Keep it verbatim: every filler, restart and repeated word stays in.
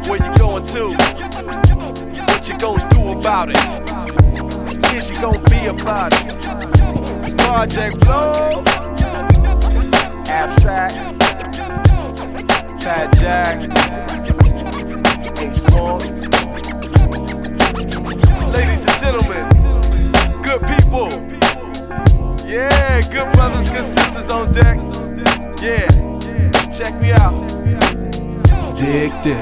Where you going to? What you gonna do about it? Is you gonna be about it? Project Flow, Abstract, Fat Jack, Ace Long. Ladies and gentlemen, good people, yeah, good brothers, good sisters on deck. Yeah, check me out. Dig this.